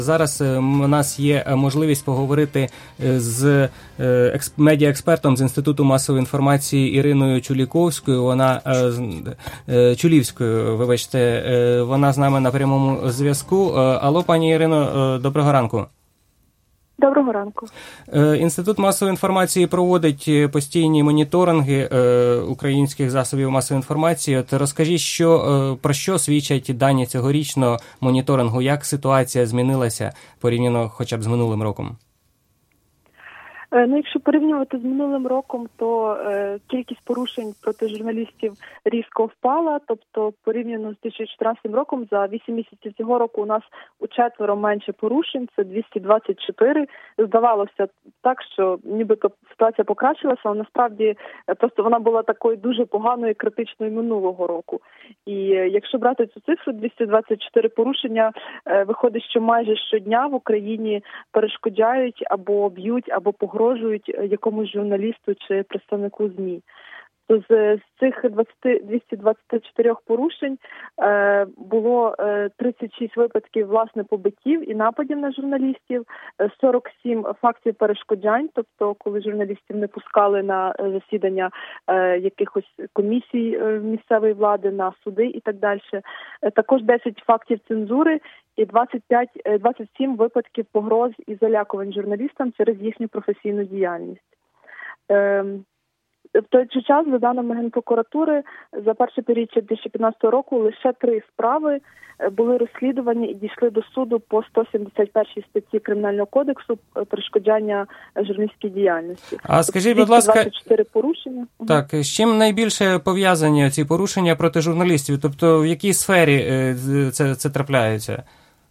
Зараз у нас є можливість поговорити з медіаекспертом з Інституту масової інформації Іриною Чуліковською. Чулівською, вибачте, вона з нами на прямому зв'язку. Алло, пані Ірино, доброго ранку. Доброго ранку. Інститут масової інформації проводить постійні моніторинги українських засобів масової інформації. От розкажіть, про що свідчать дані цьогорічного моніторингу, як ситуація змінилася порівняно хоча б з минулим роком? Якщо порівнювати з минулим роком, то кількість порушень проти журналістів різко впала. Тобто, порівняно з 2014 роком, за 8 місяців цього року у нас учетверо менше порушень, це 224. Здавалося так, що нібито ситуація покращилася, але насправді просто вона була такою дуже поганою, критичною минулого року. І якщо брати цю цифру, 224 порушення, виходить, що майже щодня в Україні перешкоджають або б'ють, або погрожують якомусь журналісту чи представнику ЗМІ. То з цих 224 порушень було 36 випадків, власне, побиттів і нападів на журналістів, 47 фактів перешкоджань, тобто коли журналістів не пускали на засідання якихось комісій місцевої влади, на суди і так далі. Також 10 фактів цензури і 27 випадків погроз і залякувань журналістам через їхню професійну діяльність. В той же час, за даними Генпрокуратури, за перше півріччя 2015 року лише 3 справи були розслідувані і дійшли до суду по 171 статті Кримінального кодексу перешкоджання журналістській діяльності. А скажіть, будь ласка, 24 порушення. Так, з чим найбільше пов'язані ці порушення проти журналістів? Тобто в якій сфері це трапляється?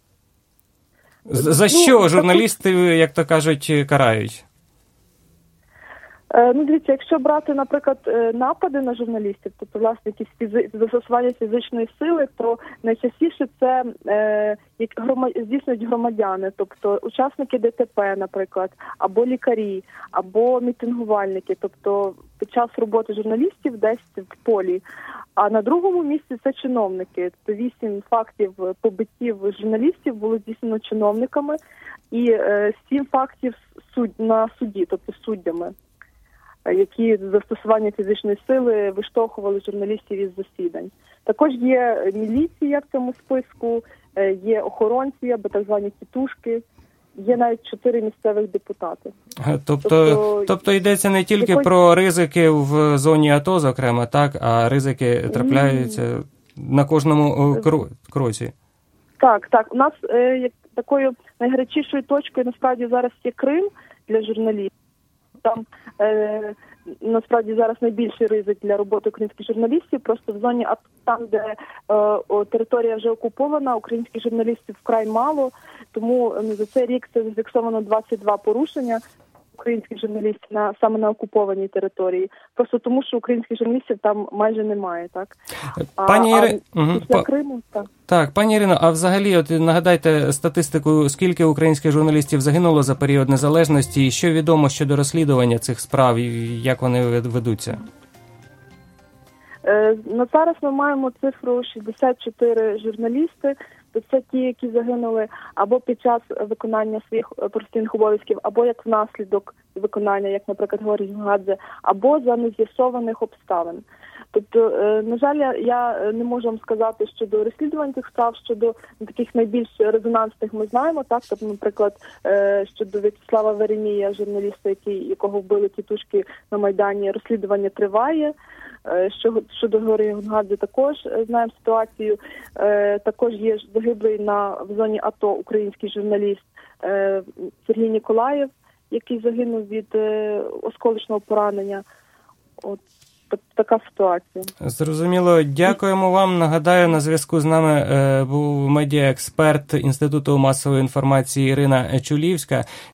За що журналісти, як то кажуть, карають? Дивіться, якщо брати, наприклад, напади на журналістів, тобто, власне, якісь застосування фізичної сили, то найчастіше це здійснюють громадяни, тобто учасники ДТП, наприклад, або лікарі, або мітингувальники, тобто під час роботи журналістів десь в полі. А на другому місці це чиновники. Тобто 8 фактів побиттів журналістів було здійснено чиновниками і 7 фактів на суді, тобто суддями, які застосування фізичної сили виштовхували журналістів із засідань. Також є міліція в цьому списку, є охоронці або так звані тітушки, є навіть 4 місцевих депутати. Тобто йдеться не тільки про ризики в зоні АТО, зокрема, так, а ризики трапляються на кожному кроці. Так. У нас такою найгарячішою точкою насправді зараз є Крим для журналістів. Там насправді зараз найбільший ризик для роботи українських журналістів. Просто в зоні АТО, там, де територія вже окупована, українських журналістів вкрай мало. Тому за цей рік це зафіксовано 22 порушення українських журналістів саме на окупованій території. Просто тому, що українських журналістів там майже немає, так? Після Криму, так. Так, пані Ірино, а взагалі, от нагадайте статистику, скільки українських журналістів загинуло за період незалежності, і що відомо щодо розслідування цих справ, і як вони ведуться? На зараз ми маємо цифру 64 журналісти. Це ті, які загинули або під час виконання своїх професійних обов'язків, або як внаслідок виконання, як, наприклад, говорить Гонгадзе, або за нез'ясованих обставин. Тобто, на жаль, я не можу вам сказати щодо розслідувань цих справ, щодо таких найбільш резонансних ми знаємо, так, тобто, наприклад, щодо В'ячеслава Веремія, журналіста, якого вбили тітушки на Майдані, розслідування триває. Щодо Георгія Гонгадзе також знаємо ситуацію. Також є загиблий в зоні АТО український журналіст Сергій Ніколаєв, який загинув від осколочного поранення. От така ситуація. Зрозуміло. Дякуємо вам. Нагадаю, на зв'язку з нами був медіаексперт Інституту масової інформації Ірина Чулівська.